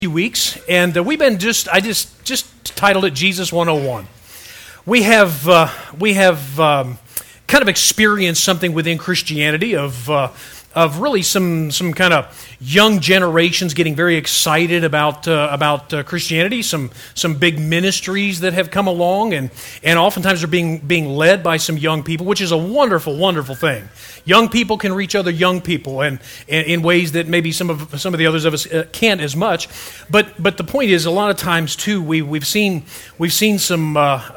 few weeks, and we've been I just titled it Jesus 101. We have kind of experienced something within Christianity of really some kind of young generations getting very excited about Christianity. Some big ministries that have come along, and oftentimes are being led by some young people, which is a wonderful thing. Young people can reach other young people, and in ways that maybe some of the others of us can't as much. But the point is, a lot of times too, we've seen some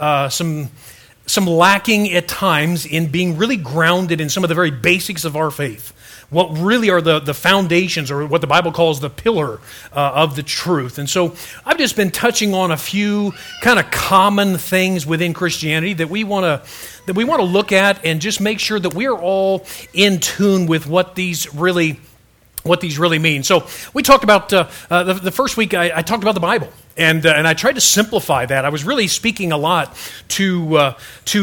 lacking at times in being really grounded in some of the very basics of our faith. What really are the foundations, or what the Bible calls the pillar of the truth. And so I've just been touching on a few kind of common things within Christianity that we want to look at and just make sure that we are all in tune with what these really mean. So we talked about the first week. I talked about the Bible, and I tried to simplify that. I was really speaking a lot to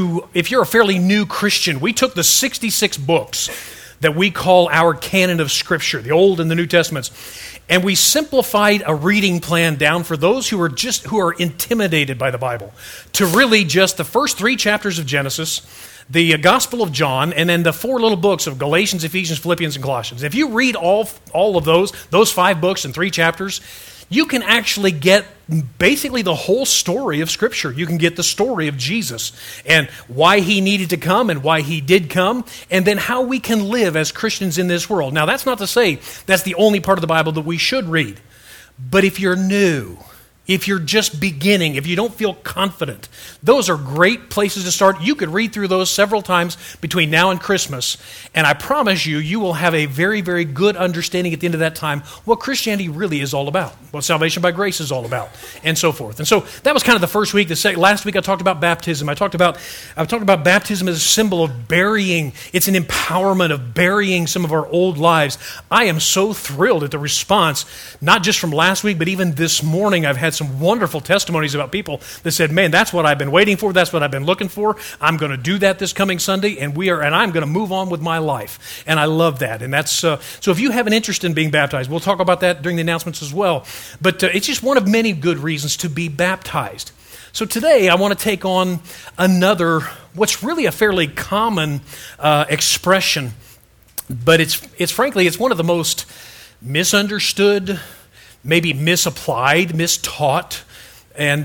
if you're a fairly new Christian. We took the 66 books that we call our canon of Scripture, the Old and the New Testaments, and we simplified a reading plan down for those who are intimidated by the Bible, to really just the first 3 chapters of Genesis, the Gospel of John, and then the 4 little books of Galatians, Ephesians, Philippians, and Colossians. If you read all of those 5 books in 3 chapters, you can actually get basically the whole story of Scripture. You can get the story of Jesus and why he needed to come and why he did come, and then how we can live as Christians in this world. Now, that's not to say that's the only part of the Bible that we should read. But if you're new, if you're just beginning, if you don't feel confident, those are great places to start. You could read through those several times between now and Christmas, and I promise you will have a very, very good understanding at the end of that time what Christianity really is all about, what salvation by grace is all about, and so forth. And so that was kind of the first week. Last week I talked about baptism. I talked about baptism as a symbol of burying. It's an empowerment of burying some of our old lives. I am so thrilled at the response, not just from last week, but even this morning. I've had some wonderful testimonies about people that said, man, that's what I've been waiting for. That's what I've been looking for. I'm going to do that this coming Sunday, and I'm going to move on with my life. And I love that. And that's so if you have an interest in being baptized, we'll talk about that during the announcements as well. But it's just one of many good reasons to be baptized. So today I want to take on another, what's really a fairly common expression, but it's frankly, it's one of the most misunderstood, maybe misapplied, mistaught, and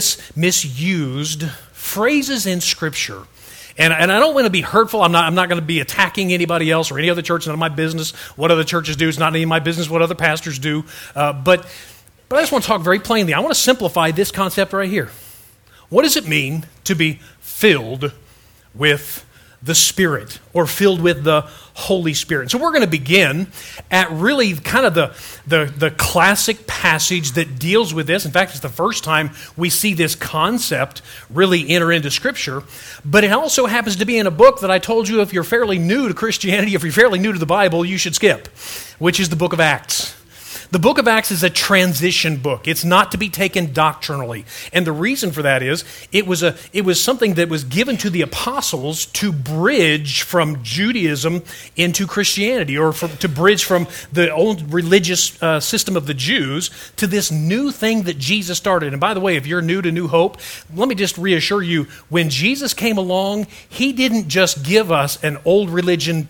misused phrases in Scripture. And I don't want to be hurtful. I'm not going to be attacking anybody else or any other church. None of my business. What other churches do is not any of my business. What other pastors do. But I just want to talk very plainly. I want to simplify this concept right here. What does it mean to be filled with the Spirit, or filled with the Holy Spirit? So we're going to begin at really kind of the classic passage that deals with this. In fact, it's the first time we see this concept really enter into Scripture. But it also happens to be in a book that I told you, if you're fairly new to Christianity, if you're fairly new to the Bible, you should skip, which is the book of Acts. The book of Acts is a transition book. It's not to be taken doctrinally. And the reason for that is it was something that was given to the apostles to bridge from Judaism into Christianity, or to bridge from the old religious system of the Jews to this new thing that Jesus started. And by the way, if you're new to New Hope, let me just reassure you, when Jesus came along, he didn't just give us an old religion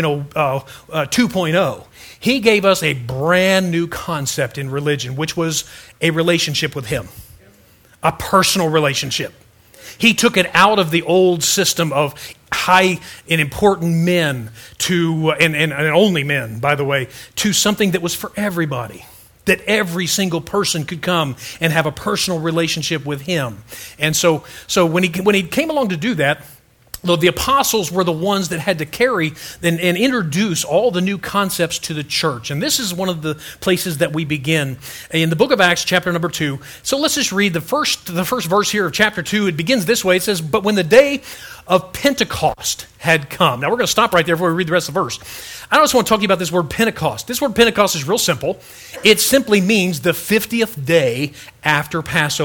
2.0. He gave us a brand new concept in religion, which was a relationship with him, a personal relationship. He took it out of the old system of high and important men and only men, by the way, to something that was for everybody, that every single person could come and have a personal relationship with him. And so when he came along to do that, the apostles were the ones that had to carry and introduce all the new concepts to the church. And this is one of the places that we begin in the book of Acts, chapter number 2. So let's just read the first verse here of chapter 2. It begins this way. It says, "But when the day of Pentecost had come." Now we're going to stop right there before we read the rest of the verse. I just want to talk to you about this word Pentecost. This word Pentecost is real simple. It simply means the 50th day after Passover.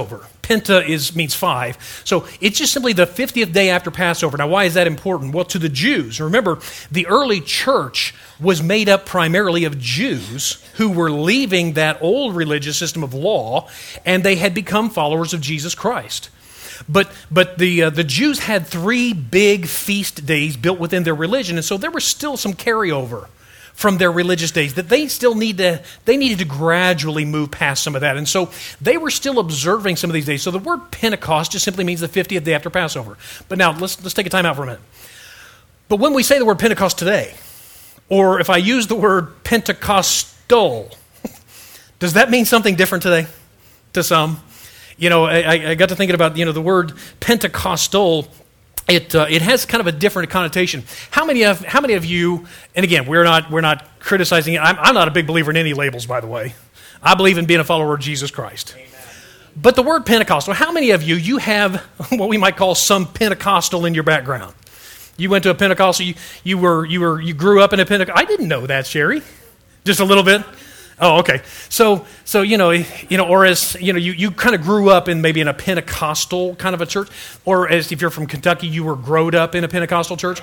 Penta means 5. So it's just simply the 50th day after Passover. Now, why is that important? Well, to the Jews, remember, the early church was made up primarily of Jews who were leaving that old religious system of law, and they had become followers of Jesus Christ. But the Jews had 3 big feast days built within their religion, and so there was still some carryover from their religious days that they needed to gradually move past some of that. And so they were still observing some of these days. So the word Pentecost just simply means the 50th day after Passover. But now let's take a time out for a minute. But when we say the word Pentecost today, or if I use the word Pentecostal, does that mean something different today to some? You know, I got to thinking about, the word Pentecostal. It has kind of a different connotation. How many of you? And again, we're not criticizing it. I'm not a big believer in any labels, by the way. I believe in being a follower of Jesus Christ. Amen. But the word Pentecostal. How many of you have what we might call some Pentecostal in your background? You went to a Pentecostal. You grew up in a Pentecostal. I didn't know that, Sherry. Just a little bit. Oh, okay. So or as you kind of grew up in maybe in a Pentecostal kind of a church, or as if you're from Kentucky, you were growed up in a Pentecostal church.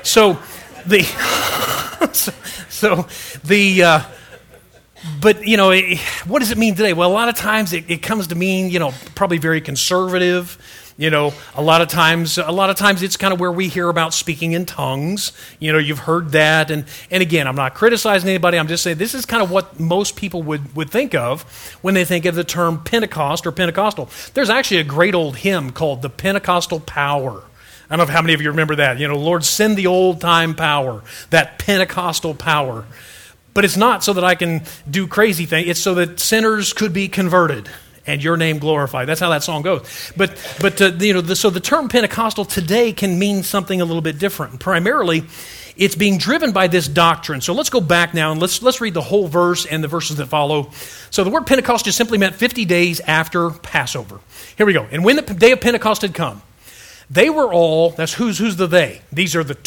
But what does it mean today? Well, a lot of times it comes to mean probably very conservative. A lot of times it's kind of where we hear about speaking in tongues. You've heard that. And again, I'm not criticizing anybody. I'm just saying this is kind of what most people would think of when they think of the term Pentecost or Pentecostal. There's actually a great old hymn called The Pentecostal Power. I don't know how many of you remember that. Lord, send the old-time power, that Pentecostal power. But it's not so that I can do crazy things. It's so that sinners could be converted and your name glorified. That's how that song goes. So the term Pentecostal today can mean something a little bit different. Primarily, it's being driven by this doctrine. So let's go back now and let's read the whole verse and the verses that follow. So the word Pentecost just simply meant 50 days after Passover. Here we go. And when the day of Pentecost had come, they were all, that's who's the they? These are the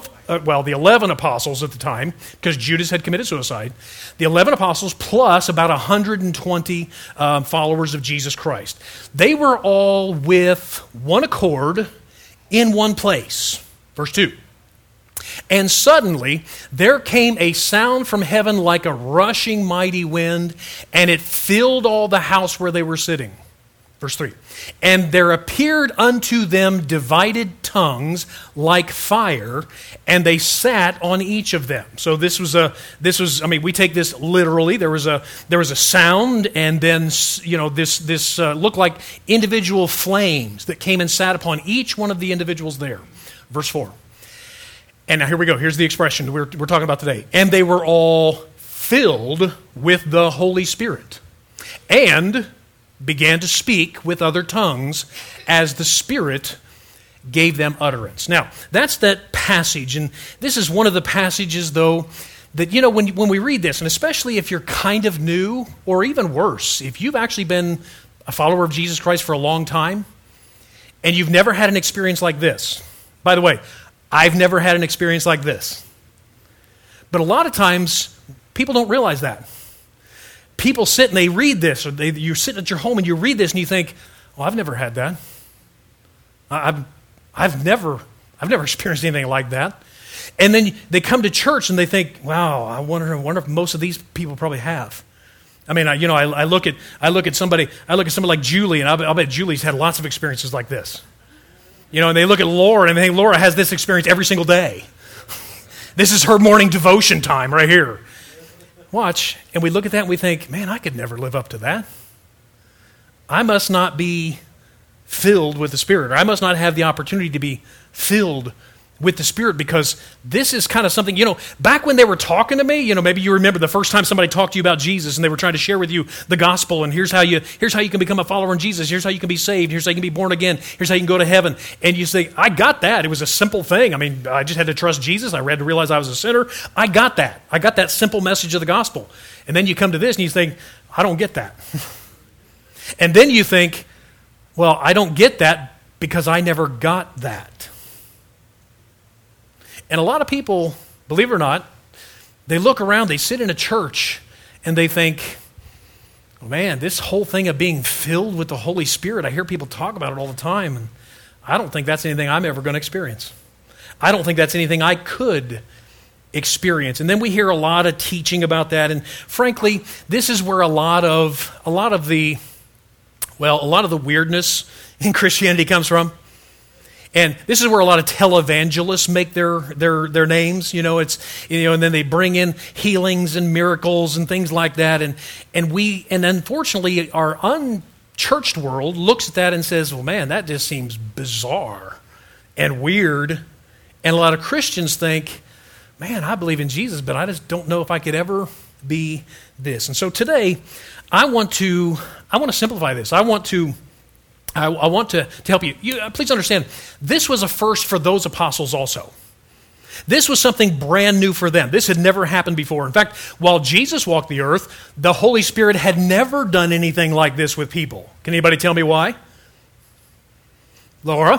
11 apostles at the time, because Judas had committed suicide. The 11 apostles plus about 120 followers of Jesus Christ. They were all with one accord in one place. Verse 2. And suddenly there came a sound from heaven like a rushing mighty wind, and it filled all the house where they were sitting. Verse 3, and there appeared unto them divided tongues like fire, and they sat on each of them. So this was we take this literally. There was a sound, and then this looked like individual flames that came and sat upon each one of the individuals there. Verse 4. And now here we go. Here's the expression we're talking about today. And they were all filled with the Holy Spirit, and began to speak with other tongues as the Spirit gave them utterance. Now, that's that passage, and this is one of the passages, though, that, when we read this, and especially if you're kind of new, or even worse, if you've actually been a follower of Jesus Christ for a long time, and you've never had an experience like this. By the way, I've never had an experience like this. But a lot of times, people don't realize that. People sit and they read this, or you're sitting at your home and you read this and you think, well, I've never had that. I've never experienced anything like that. And then they come to church and they think, wow, I wonder if most of these people probably have. I mean, I look at somebody like Julie, and I'll bet Julie's had lots of experiences like this. And they look at Laura and they think Laura has this experience every single day. This is her morning devotion time right here. Watch, and we look at that and we think, man, I could never live up to that. I must not be filled with the Spirit, or I must not have the opportunity to be filled with the Spirit, because this is kind of something, back when they were talking to me, maybe you remember the first time somebody talked to you about Jesus and they were trying to share with you the gospel, and here's how you can become a follower in Jesus, here's how you can be saved, here's how you can be born again, here's how you can go to heaven. And you say, I got that. It was a simple thing. I mean, I just had to trust Jesus. I had to realize I was a sinner. I got that. I got that simple message of the gospel. And then you come to this and you think, I don't get that. And then you think, well, I don't get that because I never got that. And a lot of people, believe it or not, they look around, they sit in a church, and they think, Man, this whole thing of being filled with the Holy Spirit, I hear people talk about it all the time, and I don't think that's anything I'm ever going to experience. I don't think that's anything I could experience. And then we hear a lot of teaching about that, and frankly, this is where a lot of the weirdness in Christianity comes from. And this is where a lot of televangelists make their names, it's, and then they bring in healings and miracles and things like that. And unfortunately, our unchurched world looks at that and says, well, man, that just seems bizarre and weird. And a lot of Christians think, man, I believe in Jesus, but I just don't know if I could ever be this. And so today, I want to simplify this. I want to help you. Please understand, this was a first for those apostles also. This was something brand new for them. This had never happened before. In fact, while Jesus walked the earth, the Holy Spirit had never done anything like this with people. Can anybody tell me why? Laura?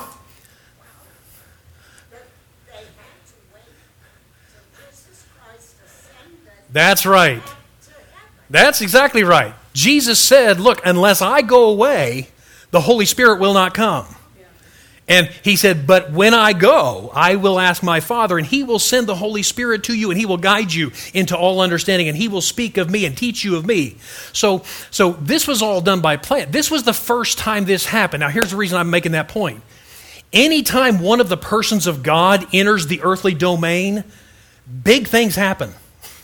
They had to wait till Jesus Christ ascended. That's right. To heaven. That's exactly right. Jesus said, look, unless I go away, the Holy Spirit will not come. Yeah. And he said, but when I go, I will ask my Father, and he will send the Holy Spirit to you, and he will guide you into all understanding, and he will speak of me and teach you of me. So this was all done by plan. This was the first time this happened. Now, here's the reason I'm making that point. Anytime one of the persons of God enters the earthly domain, big things happen.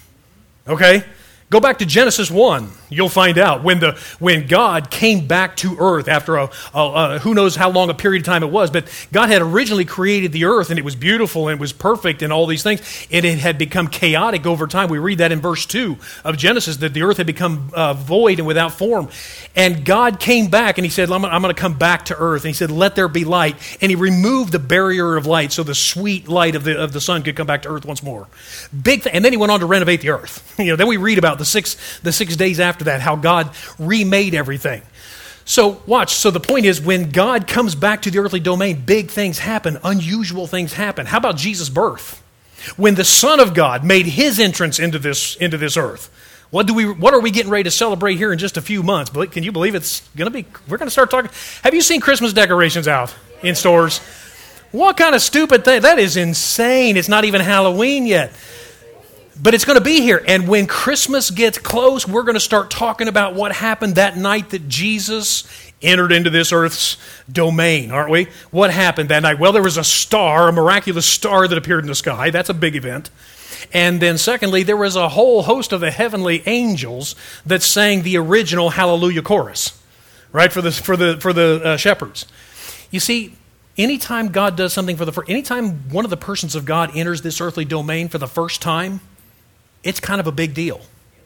Okay? Go back to Genesis 1. You'll find out when God came back to earth after who knows how long a period of time it was, but God had originally created the earth, and it was beautiful and it was perfect and all these things, and it had become chaotic over time. We read that in verse 2 of Genesis, that the earth had become void and without form. And God came back and he said, I'm going to come back to earth. And he said, let there be light. And he removed the barrier of light so the sweet light of the sun could come back to earth once more. Big thing. And then he went on to renovate the earth. Then we read about the six days after that, how God remade everything. So watch. So the point is, when God comes back to the earthly domain, big things happen, unusual things happen. How about Jesus' birth? When the Son of God made his entrance into this earth. What are we getting ready to celebrate here in just a few months? But can you believe we're going to start talking? Have you seen Christmas decorations out in stores? What kind of stupid thing? That is insane. It's not even Halloween yet. But it's going to be here. And when Christmas gets close, we're going to start talking about what happened that night that Jesus entered into this earth's domain, aren't we? What happened that night? Well, there was a miraculous star that appeared in the sky. That's a big event. And then secondly, there was a whole host of the heavenly angels that sang the original Hallelujah chorus, right, for the shepherds. You see, anytime God does something anytime one of the persons of God enters this earthly domain for the first time, it's kind of a big deal.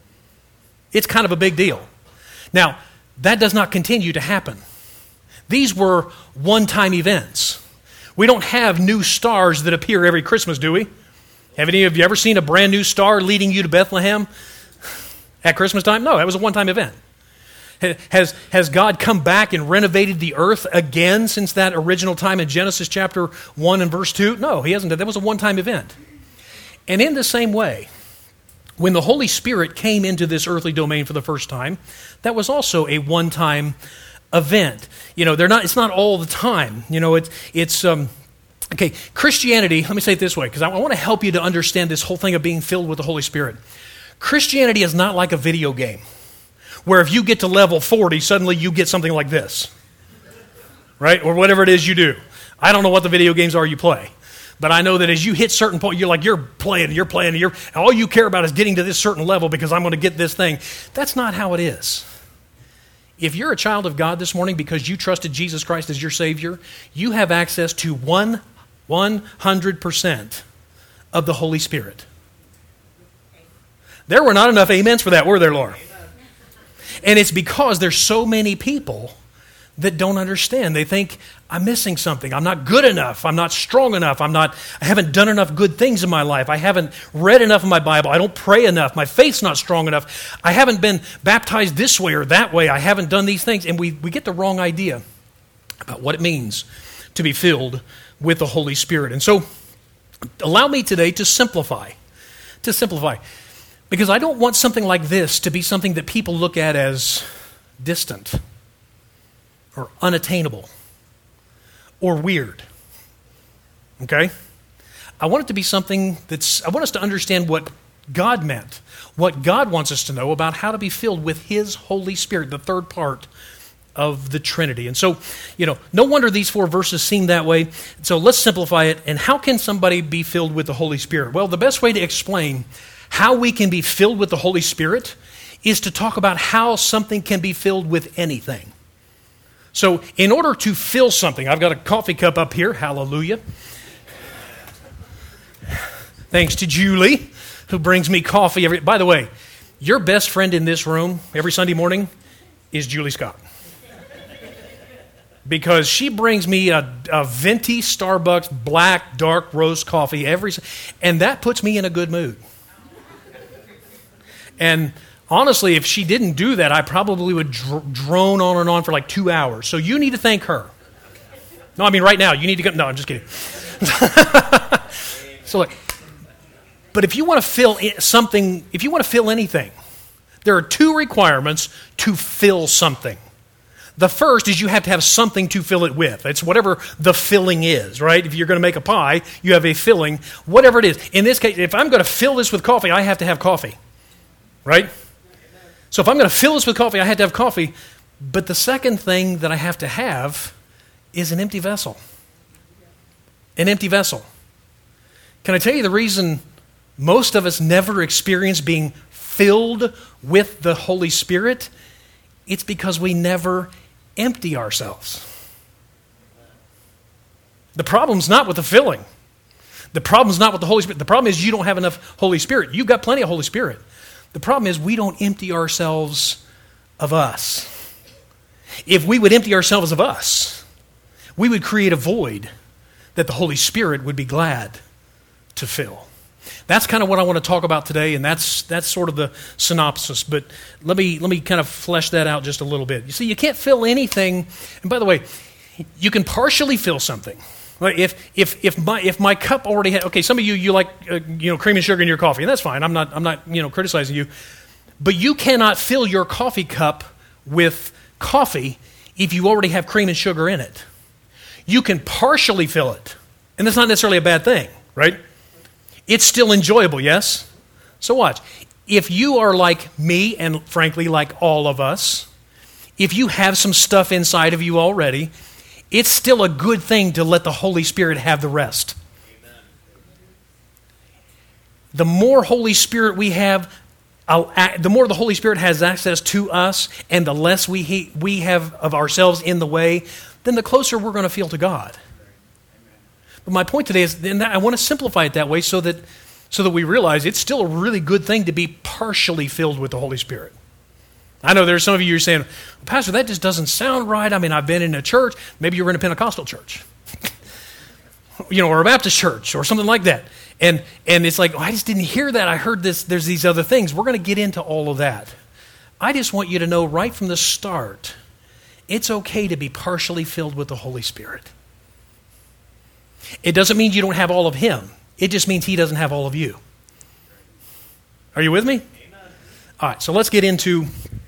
It's kind of a big deal. Now, that does not continue to happen. These were one-time events. We don't have new stars that appear every Christmas, do we? Have any of you ever seen a brand new star leading you to Bethlehem at Christmas time? No, that was a one-time event. Has God come back and renovated the earth again since that original time in Genesis chapter 1 and verse 2? No, he hasn't. That was a one-time event. And in the same way, when the Holy Spirit came into this earthly domain for the first time, that was also a one-time event. It's not all the time. Okay, Christianity, let me say it this way, because I want to help you to understand this whole thing of being filled with the Holy Spirit. Christianity is not like a video game, where if you get to level 40, suddenly you get something like this, right? Or whatever it is you do. I don't know what the video games are you play, but I know that as you hit certain point, you're playing, all you care about is getting to this certain level because I'm going to get this thing. That's not how it is. If you're a child of God this morning because you trusted Jesus Christ as your Savior, you have access to 100% of the Holy Spirit. There were not enough amens for that, were there, Laura? And it's because there's so many people that don't understand. They think, I'm missing something. I'm not good enough. I'm not strong enough. I haven't done enough good things in my life. I haven't read enough of my Bible. I don't pray enough. My faith's not strong enough. I haven't been baptized this way or that way. I haven't done these things. And we get the wrong idea about what it means to be filled with the Holy Spirit. And so, allow me today to simplify. Because I don't want something like this to be something that people look at as distant or unattainable or weird. Okay? I want it to be something I want us to understand what God meant, what God wants us to know about how to be filled with His Holy Spirit, the third part of the Trinity. And so, no wonder these 4 verses seem that way. So let's simplify it. And how can somebody be filled with the Holy Spirit? Well, the best way to explain how we can be filled with the Holy Spirit is to talk about how something can be filled with anything. So in order to fill something, I've got a coffee cup up here. Hallelujah. Thanks to Julie, who brings me coffee by the way, your best friend in this room every Sunday morning is Julie Scott. Because she brings me a venti Starbucks black dark roast coffee and that puts me in a good mood. And honestly, if she didn't do that, I probably would drone on and on for like 2 hours. So you need to thank her. No, I mean right now, you need to go. No, I'm just kidding. So look, but if you want to fill something, if you want to fill anything, there are 2 requirements to fill something. The first is you have to have something to fill it with. It's whatever the filling is, right? If you're going to make a pie, you have a filling, whatever it is. In this case, if I'm going to fill this with coffee, I have to have coffee, right? So if I'm going to fill this with coffee, I have to have coffee. But the second thing that I have to have is an empty vessel. An empty vessel. Can I tell you the reason most of us never experience being filled with the Holy Spirit? It's because we never empty ourselves. The problem's not with the filling. The problem's not with the Holy Spirit. The problem is you don't have enough Holy Spirit. You've got plenty of Holy Spirit. The problem is we don't empty ourselves of us. If we would empty ourselves of us, we would create a void that the Holy Spirit would be glad to fill. That's kind of what I want to talk about today, and that's sort of the synopsis. But let me kind of flesh that out just a little bit. You see, you can't fill anything. And by the way, you can partially fill something. Right? If my cup already had, okay, some of you like cream and sugar in your coffee, and that's fine. I'm not criticizing you, but you cannot fill your coffee cup with coffee if you already have cream and sugar in it. You can partially fill it, and that's not necessarily a bad thing, right? It's still enjoyable, yes? So watch. If you are like me, and frankly, like all of us, if you have some stuff inside of you already, it's still a good thing to let the Holy Spirit have the rest. Amen. The more Holy Spirit we have, the more the Holy Spirit has access to us, and the less we have of ourselves in the way, then the closer we're going to feel to God. But my point today is, and I want to simplify it that way so that we realize it's still a really good thing to be partially filled with the Holy Spirit. I know there's some of you who are saying, Pastor, that just doesn't sound right. I mean, I've been in a church. Maybe you're in a Pentecostal church, or a Baptist church or something like that. And it's like, I just didn't hear that. I heard this. There's these other things. We're going to get into all of that. I just want you to know right from the start, it's okay to be partially filled with the Holy Spirit. It doesn't mean you don't have all of Him. It just means He doesn't have all of you. Are you with me? Amen. All right, so let's get into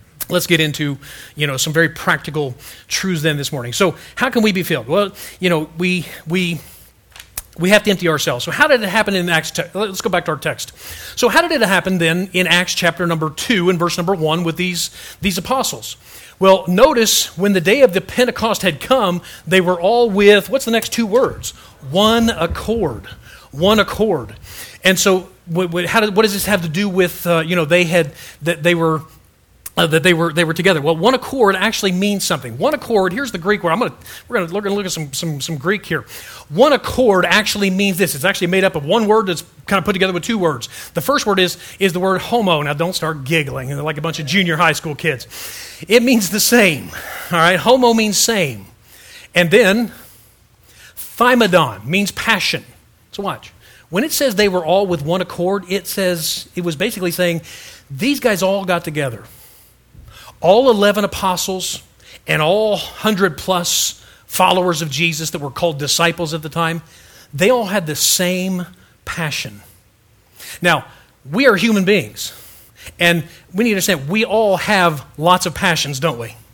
some very practical truths then this morning. So how can we be filled? Well, we have to empty ourselves. So how did it happen in Acts? Let's go back to our text. So how did it happen then in Acts chapter number 2 and verse number 1 with these apostles? Well, notice when the day of the Pentecost had come, they were all with, what's the next 2 words? One accord. One accord. And so what does this have to do with, they were together? Well, one accord actually means something. One accord, here's the Greek word. We're going to look at some Greek here. One accord actually means this. It's actually made up of one word that's kind of put together with 2 words. The first word is the word homo. Now, don't start giggling. They're like a bunch of junior high school kids. It means the same. All right? Homo means same. And then thymodon means passion. So watch. When it says they were all with one accord, it was basically saying these guys all got together. All 11 apostles and all 100+ followers of Jesus that were called disciples at the time, they all had the same passion. Now, we are human beings, and we need to understand we all have lots of passions, don't we?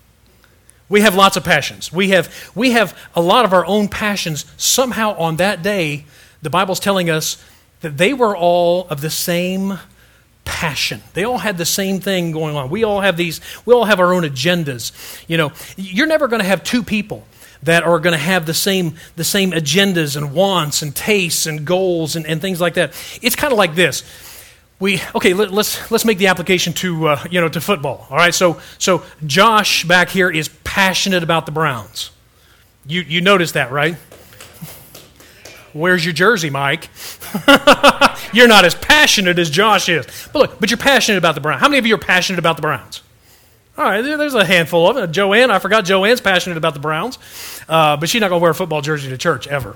We have lots of passions. We have a lot of our own passions. Somehow on that day, the Bible's telling us that they were all of the same passion. They all had the same thing going on. We all have our own agendas. You know, you're never going to have two people that are going to have the same agendas and wants and tastes and goals and things like that. It's kind of like this. Let's make the application to to football. All right, so Josh back here is passionate about the Browns. You notice that, right? Where's your jersey, Mike? You're not as passionate as Josh is. But you're passionate about the Browns. How many of you are passionate about the Browns? All right, there's a handful of it. Joanne, I forgot Joanne's passionate about the Browns, but she's not going to wear a football jersey to church ever.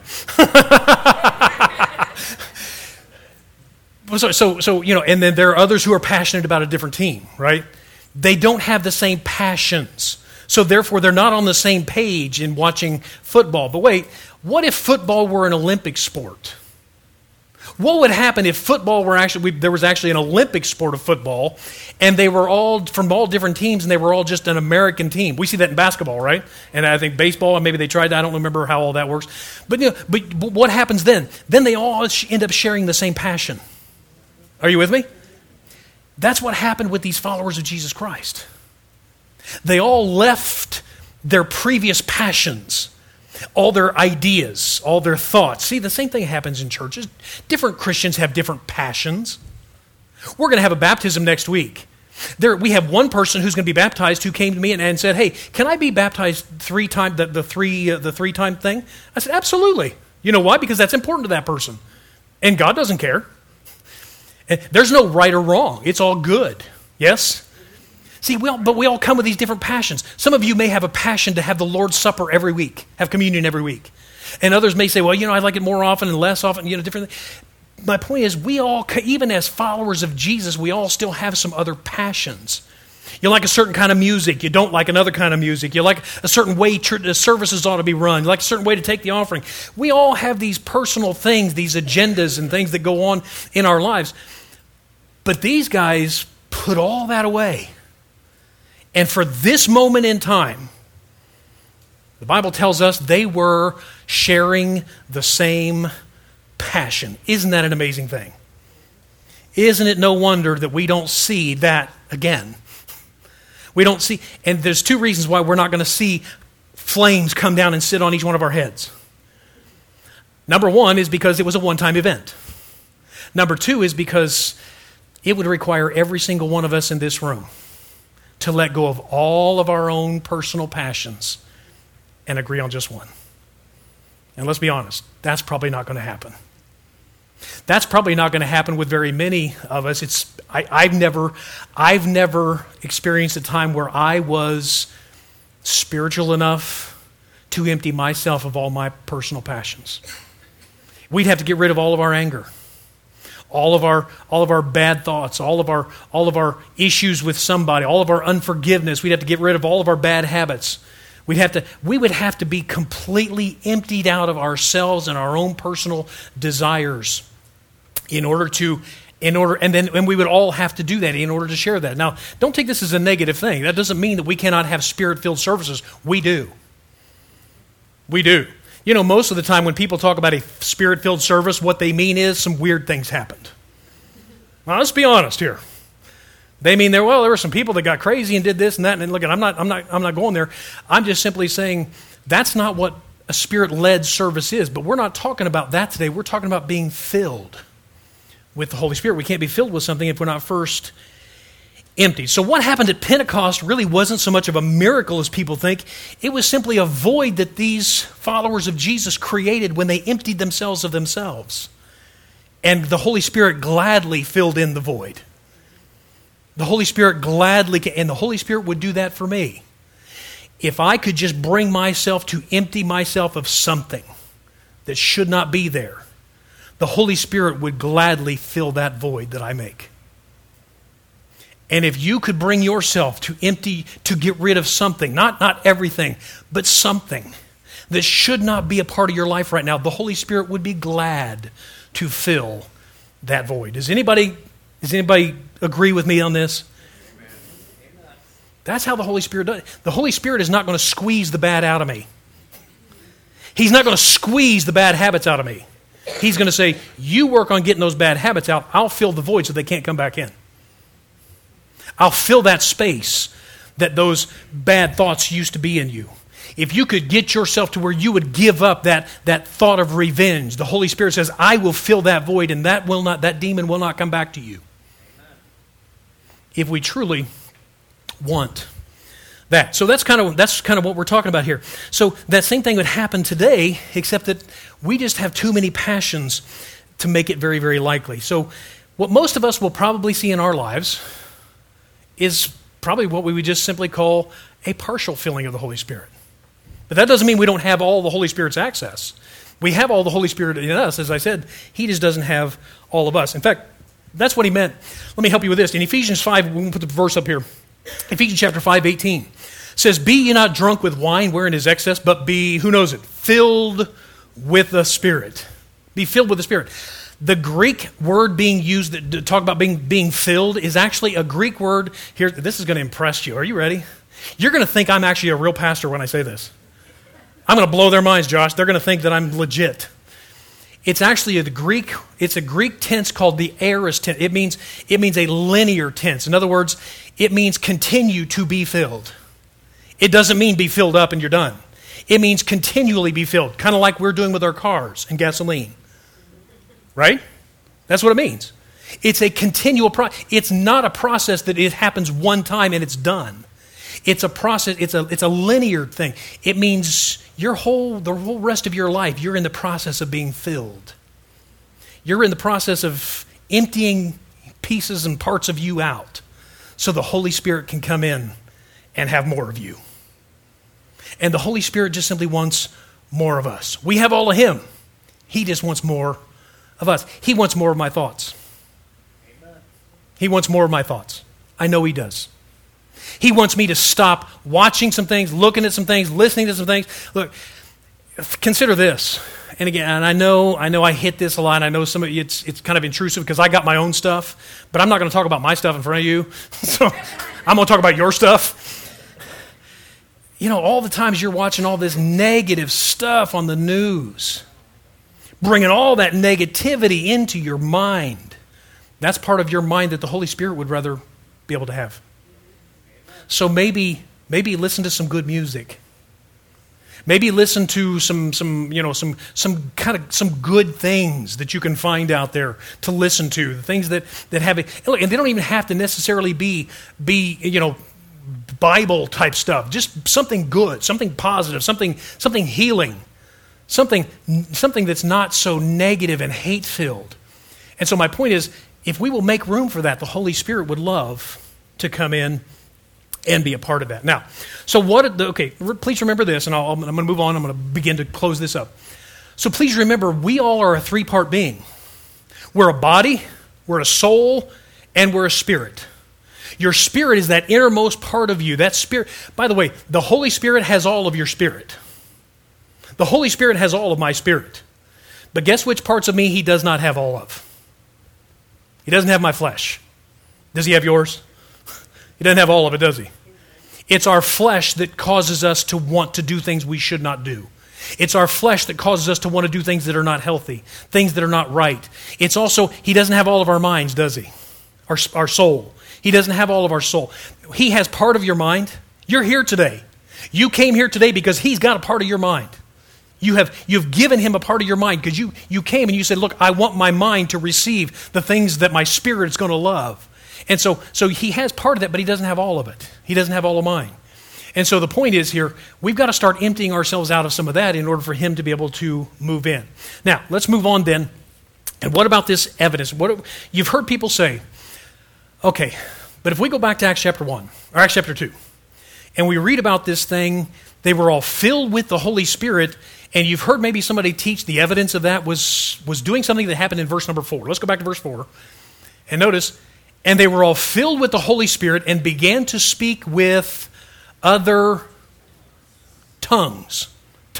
So and then there are others who are passionate about a different team, right? They don't have the same passions. So therefore, they're not on the same page in watching football. But wait, what if football were an Olympic sport? What would happen if football were there was actually an Olympic sport of football, and they were all from all different teams, and they were all just an American team? We see that in basketball, right? And I think baseball, and maybe they tried that. I don't remember how all that works. But what happens then? Then they all end up sharing the same passion. Are you with me? That's what happened with these followers of Jesus Christ. They all left their previous passions, all their ideas, all their thoughts. See, the same thing happens in churches. Different Christians have different passions. We're going to have a baptism next week. We have one person who's going to be baptized who came to me and said, "Hey, can I be baptized 3 times, the three-time thing?" I said, "Absolutely." You know why? Because that's important to that person. And God doesn't care. And there's no right or wrong. It's all good. Yes? See, we all come with these different passions. Some of you may have a passion to have the Lord's Supper every week, have communion every week. And others may say, well, I like it more often and less often, different. My point is, we all, even as followers of Jesus, we all still have some other passions. You like a certain kind of music. You don't like another kind of music. You like a certain way the services ought to be run. You like a certain way to take the offering. We all have these personal things, these agendas and things that go on in our lives. But these guys put all that away. And for this moment in time, the Bible tells us they were sharing the same passion. Isn't that an amazing thing? Isn't it no wonder that we don't see that again? We don't see, and there's 2 reasons why we're not going to see flames come down and sit on each one of our heads. Number 1 is because it was a one-time event. Number 2 is because it would require every single one of us in this room to let go of all of our own personal passions and agree on just one. And let's be honest, that's probably not going to happen. That's probably not going to happen with very many of us. I've never experienced a time where I was spiritual enough to empty myself of all my personal passions. We'd have to get rid of all of our anger, all of our bad thoughts, all of our issues with somebody, all of our unforgiveness. We'd have to get rid of all of our bad habits. We would have to be completely emptied out of ourselves and our own personal desires and we would all have to do that in order to share that. Now, don't take this as a negative thing. That doesn't mean that we cannot have spirit-filled services. We do. We do. Most of the time when people talk about a spirit-filled service, what they mean is some weird things happened. Now, let's be honest here. They mean there were some people that got crazy and did this and that. And look, I'm not going there. I'm just simply saying that's not what a spirit-led service is. But we're not talking about that today. We're talking about being filled with the Holy Spirit. We can't be filled with something if we're not first emptied. So what happened at Pentecost really wasn't so much of a miracle as people think. It was simply a void that these followers of Jesus created when they emptied themselves of themselves. And the Holy Spirit gladly filled in the void. The Holy Spirit and the Holy Spirit would do that for me. If I could just bring myself to empty myself of something that should not be there, the Holy Spirit would gladly fill that void that I make. And if you could bring yourself to get rid of something, not everything, but something that should not be a part of your life right now, the Holy Spirit would be glad to fill that void. Does anybody agree with me on this? That's how the Holy Spirit does it. The Holy Spirit is not going to squeeze the bad out of me. He's not going to squeeze the bad habits out of me. He's going to say, you work on getting those bad habits out. I'll fill the void so they can't come back in. I'll fill that space that those bad thoughts used to be in you. If you could get yourself to where you would give up that thought of revenge, the Holy Spirit says, I will fill that void, and that demon will not come back to you. If we truly want that. So that's kind of what we're talking about here. So that same thing would happen today, except that we just have too many passions to make it very, very likely. So what most of us will probably see in our lives is probably what we would just simply call a partial filling of the Holy Spirit. But that doesn't mean we don't have all the Holy Spirit's access. We have all the Holy Spirit in us. As I said, He just doesn't have all of us. In fact, that's what He meant. Let me help you with this. In Ephesians 5, we can put the verse up here. Ephesians chapter 5:18 says, Be ye not drunk with wine wherein is excess, but be, who knows it, filled with the Spirit. Be filled with the Spirit. The Greek word being used to talk about being filled is actually a Greek word. Here, this is going to impress you. Are you ready? You're going to think I'm actually a real pastor when I say this. I'm going to blow their minds, Josh. They're going to think that I'm legit. It's actually a Greek tense called the aorist tense. It means a linear tense. In other words, it means continue to be filled. It doesn't mean be filled up and you're done. It means continually be filled, kind of like we're doing with our cars and gasoline. Right? That's what it means. It's a continual process. It's not a process that it happens one time and it's done. It's a process. It's a linear thing. It means the whole rest of your life, you're in the process of being filled. You're in the process of emptying pieces and parts of you out so the Holy Spirit can come in and have more of you. And the Holy Spirit just simply wants more of us. We have all of Him. He just wants more of us. He wants more of my thoughts. Amen. He wants more of my thoughts. I know He does. He wants me to stop watching some things, looking at some things, listening to some things. Look, consider this. And again, I know I hit this a lot. I know some of you, it's kind of intrusive because I got my own stuff, but I'm not going to talk about my stuff in front of you. So I'm going to talk about your stuff. You know, all the times you're watching all this negative stuff on the news, bringing all that negativity into your mind. That's part of your mind that the Holy Spirit would rather be able to have. So maybe listen to some good music. Maybe listen to some good things that you can find out there to listen to. The things that have it, and they don't even have to necessarily be Bible type stuff. Just something good, something positive, something healing, something that's not so negative and hate filled. And so my point is, if we will make room for that, the Holy Spirit would love to come in and be a part of that. Now, so please remember this, and I'm going to move on. I'm going to begin to close this up. So please remember, we all are a three-part being. We're a body, we're a soul, and we're a spirit. Your spirit is that innermost part of you. That spirit, by the way, the Holy Spirit has all of your spirit. The Holy Spirit has all of my spirit. But guess which parts of me He does not have all of? He doesn't have my flesh. Does He have yours? He doesn't have all of it, does He? It's our flesh that causes us to want to do things we should not do. It's our flesh that causes us to want to do things that are not healthy, things that are not right. It's also, He doesn't have all of our minds, does He? Our soul. He doesn't have all of our soul. He has part of your mind. You're here today. You came here today because He's got a part of your mind. You've given Him a part of your mind because you came and you said, look, I want my mind to receive the things that my spirit is going to love. And so He has part of that, but He doesn't have all of it. He doesn't have all of mine. And so the point is here, we've got to start emptying ourselves out of some of that in order for Him to be able to move in. Now, let's move on then. And what about this evidence? You've heard people say, okay, but if we go back to Acts chapter 1, or Acts chapter 2, and we read about this thing, they were all filled with the Holy Spirit, and you've heard maybe somebody teach the evidence of that was doing something that happened in verse number 4. Let's go back to verse 4. And notice, and they were all filled with the Holy Spirit and began to speak with other tongues,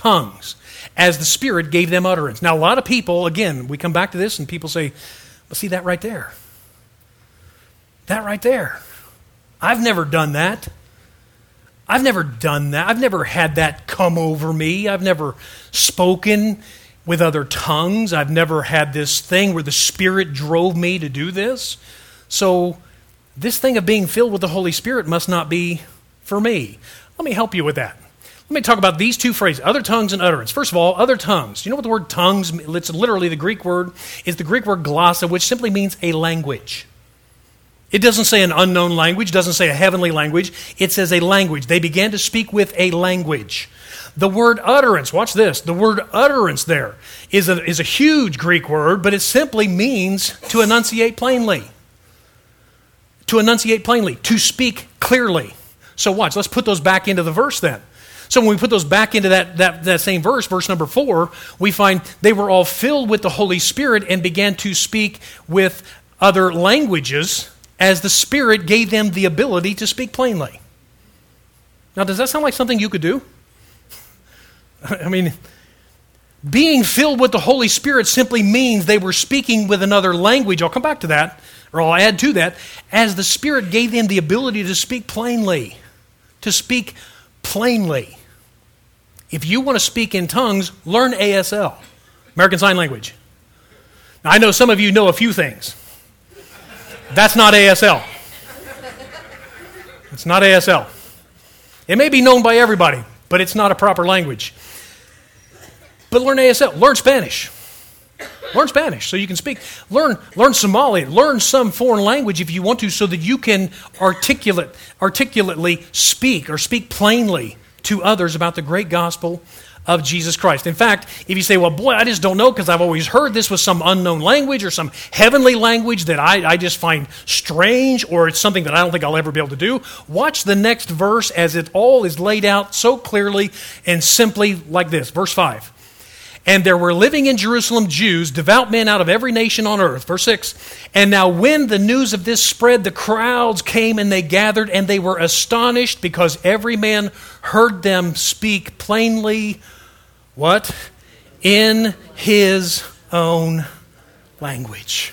as the Spirit gave them utterance. Now, a lot of people, again, we come back to this and people say, well, see that right there. That right there. I've never done that. I've never done that. I've never had that come over me. I've never spoken with other tongues. I've never had this thing where the Spirit drove me to do this. So this thing of being filled with the Holy Spirit must not be for me. Let me help you with that. Let me talk about these two phrases, other tongues and utterance. First of all, other tongues. You know what the word tongues, it's literally the Greek word, is the Greek word glossa, which simply means a language. It doesn't say an unknown language, doesn't say a heavenly language. It says a language. They began to speak with a language. The word utterance, watch this. The word utterance there is a huge Greek word, but it simply means to enunciate plainly. To enunciate plainly, to speak clearly. So watch, let's put those back into the verse then. So when we put those back into that same verse, verse number 4, we find they were all filled with the Holy Spirit and began to speak with other languages as the Spirit gave them the ability to speak plainly. Now, does that sound like something you could do? I mean, being filled with the Holy Spirit simply means they were speaking with another language. I'll come back to that, or I'll add to that, as the Spirit gave them the ability to speak plainly. To speak plainly. If you want to speak in tongues, learn ASL, American Sign Language. Now, I know some of you know a few things. That's not ASL. It's not ASL. It may be known by everybody, but it's not a proper language. But learn ASL. Learn Spanish. Learn Spanish so you can speak. Learn Somali. Learn some foreign language if you want to so that you can articulately speak or speak plainly to others about the great gospel of Jesus Christ. In fact, if you say, well, boy, I just don't know because I've always heard this was some unknown language or some heavenly language that I just find strange, or it's something that I don't think I'll ever be able to do, watch the next verse as it all is laid out so clearly and simply like this. Verse 5. And there were living in Jerusalem Jews, devout men out of every nation on earth. Verse 6. And now when the news of this spread, the crowds came and they gathered, and they were astonished because every man heard them speak plainly, what? In his own language.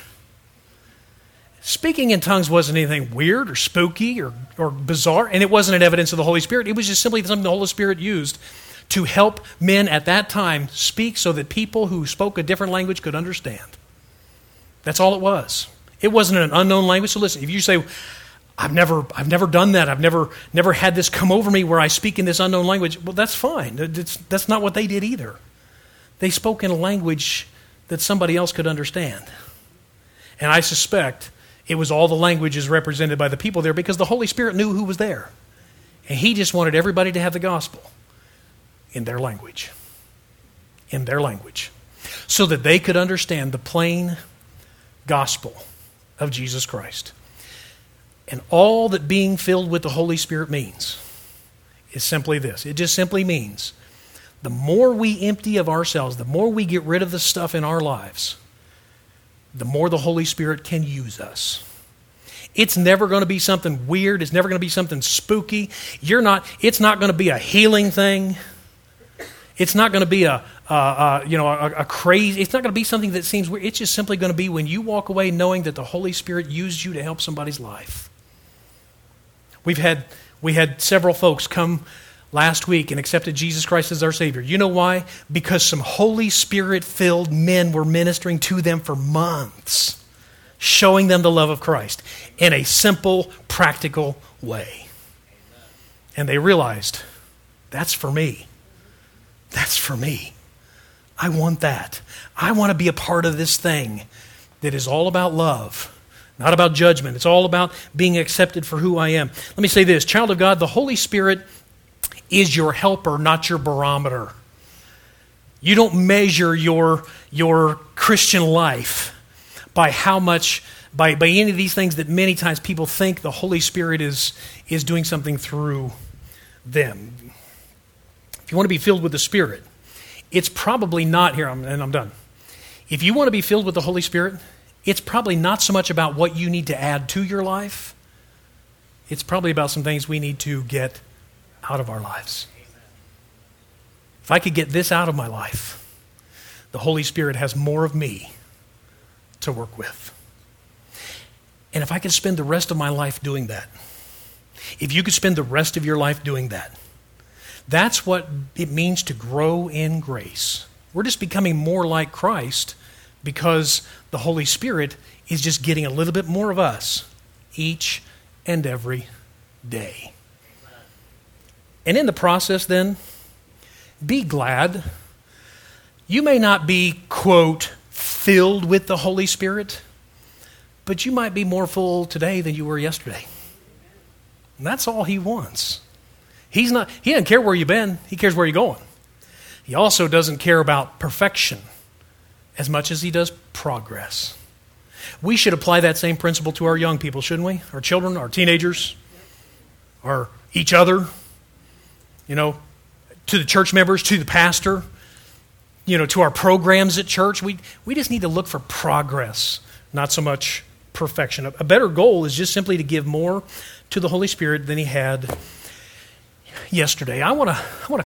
Speaking in tongues wasn't anything weird or spooky or bizarre, and it wasn't an evidence of the Holy Spirit. It was just simply something the Holy Spirit used to help men at that time speak so that people who spoke a different language could understand. That's all it was. It wasn't an unknown language. So listen, if you say, I've never done that, I've never had this come over me where I speak in this unknown language, well, that's fine. That's not what they did either. They spoke in a language that somebody else could understand. And I suspect it was all the languages represented by the people there because the Holy Spirit knew who was there. And He just wanted everybody to have the gospel in their language. In their language. So that they could understand the plain gospel of Jesus Christ. And all that being filled with the Holy Spirit means is simply this. It just simply means the more we empty of ourselves, the more we get rid of the stuff in our lives, the more the Holy Spirit can use us. It's never going to be something weird. It's never going to be something spooky. It's not going to be a healing thing. It's not going to be a crazy, it's not going to be something that seems weird. It's just simply going to be when you walk away knowing that the Holy Spirit used you to help somebody's life. We had several folks come last week and accepted Jesus Christ as our Savior. You know why? Because some Holy Spirit-filled men were ministering to them for months, showing them the love of Christ in a simple, practical way. And they realized, that's for me. That's for me. I want that. I want to be a part of this thing that is all about love, not about judgment. It's all about being accepted for who I am. Let me say this, child of God, the Holy Spirit is your helper, not your barometer. You don't measure your Christian life by how much, by any of these things that many times people think the Holy Spirit is doing something through them. If you want to be filled with the Spirit, it's probably not, and I'm done. If you want to be filled with the Holy Spirit, it's probably not so much about what you need to add to your life. It's probably about some things we need to get out of our lives. If I could get this out of my life, the Holy Spirit has more of me to work with. And if I could spend the rest of my life doing that, If you could spend the rest of your life doing that, that's what it means to grow in grace. We're just becoming more like Christ because the Holy Spirit is just getting a little bit more of us each and every day. And in the process then, be glad. You may not be, quote, filled with the Holy Spirit, but you might be more full today than you were yesterday. And that's all he wants. He doesn't care where you've been. He cares where you're going. He also doesn't care about perfection as much as he does progress. We should apply that same principle to our young people, shouldn't we? Our children, our teenagers, or each other, to the church members, to the pastor, to our programs at church. We just need to look for progress, not so much perfection. A better goal is just simply to give more to the Holy Spirit than he had yesterday. I want to